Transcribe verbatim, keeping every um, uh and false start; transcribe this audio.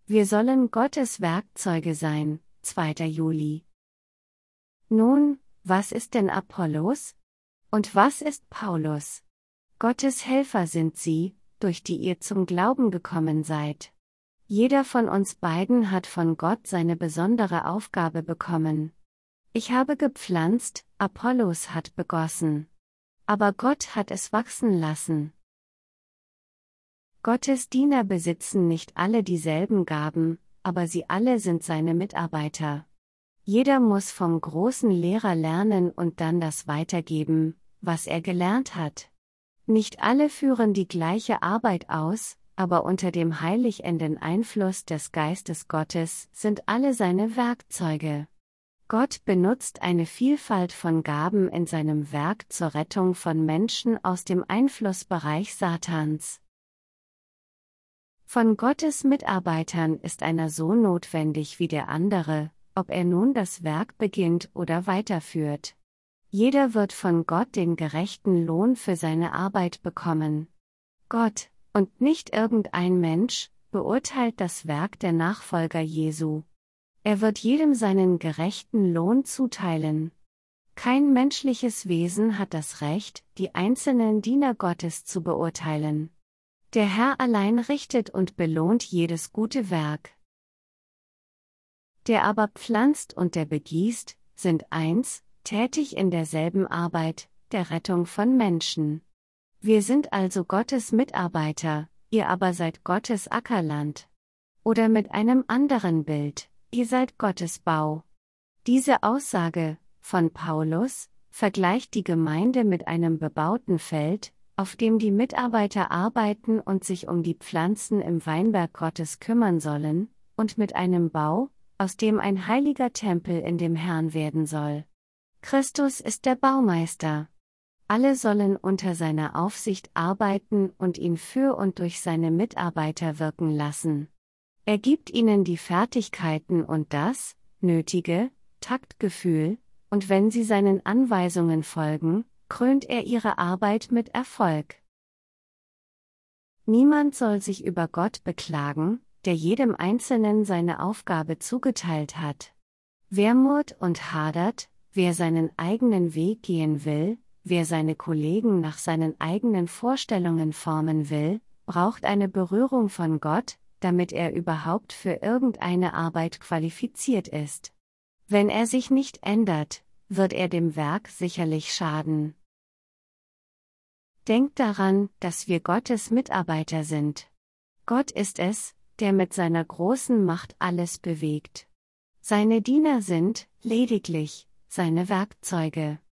Wir sollen Gottes Werkzeuge sein, zweiter Juli. Nun, was ist denn Apollos? Und was ist Paulus? Gottes Helfer sind sie, durch die ihr zum Glauben gekommen seid. Jeder von uns beiden hat von Gott seine besondere Aufgabe bekommen. Ich habe gepflanzt, Apollos hat begossen. Aber Gott hat es wachsen lassen. Gottes Diener besitzen nicht alle dieselben Gaben, aber sie alle sind seine Mitarbeiter. Jeder muss vom großen Lehrer lernen und dann das weitergeben, was er gelernt hat. Nicht alle führen die gleiche Arbeit aus, aber unter dem heiligenden Einfluss des Geistes Gottes sind alle seine Werkzeuge. Gott benutzt eine Vielfalt von Gaben in seinem Werk zur Rettung von Menschen aus dem Einflussbereich Satans. Von Gottes Mitarbeitern ist einer so notwendig wie der andere, ob er nun das Werk beginnt oder weiterführt. Jeder wird von Gott den gerechten Lohn für seine Arbeit bekommen. Gott, und nicht irgendein Mensch, beurteilt das Werk der Nachfolger Jesu. Er wird jedem seinen gerechten Lohn zuteilen. Kein menschliches Wesen hat das Recht, die einzelnen Diener Gottes zu beurteilen. Der Herr allein richtet und belohnt jedes gute Werk. Der aber pflanzt und der begießt, sind eins, tätig in derselben Arbeit, der Rettung von Menschen. Wir sind also Gottes Mitarbeiter, ihr aber seid Gottes Ackerland. Oder mit einem anderen Bild, ihr seid Gottes Bau. Diese Aussage, von Paulus, vergleicht die Gemeinde mit einem bebauten Feld, auf dem die Mitarbeiter arbeiten und sich um die Pflanzen im Weinberg Gottes kümmern sollen, und mit einem Bau, aus dem ein heiliger Tempel in dem Herrn werden soll. Christus ist der Baumeister. Alle sollen unter seiner Aufsicht arbeiten und ihn für und durch seine Mitarbeiter wirken lassen. Er gibt ihnen die Fertigkeiten und das nötige Taktgefühl, und wenn sie seinen Anweisungen folgen, krönt er ihre Arbeit mit Erfolg. Niemand soll sich über Gott beklagen, der jedem Einzelnen seine Aufgabe zugeteilt hat. Wer murrt und hadert, wer seinen eigenen Weg gehen will, wer seine Kollegen nach seinen eigenen Vorstellungen formen will, braucht eine Berührung von Gott, damit er überhaupt für irgendeine Arbeit qualifiziert ist. Wenn er sich nicht ändert, wird er dem Werk sicherlich schaden. Denkt daran, dass wir Gottes Mitarbeiter sind. Gott ist es, der mit seiner großen Macht alles bewegt. Seine Diener sind, lediglich, seine Werkzeuge.